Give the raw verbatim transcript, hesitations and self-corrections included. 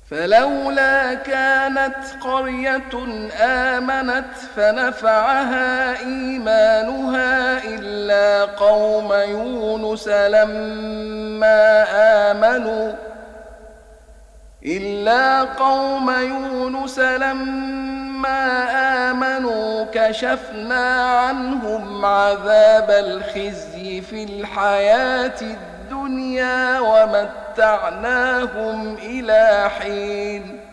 فلولا كانت قرية آمنت فنفعها إيمانها إلا قوم يونس لما آمنوا إلا قوم يونس لما آمنوا كشفنا عنهم عذاب الخزي في الحياة الدنيا ومتعناهم إلى حين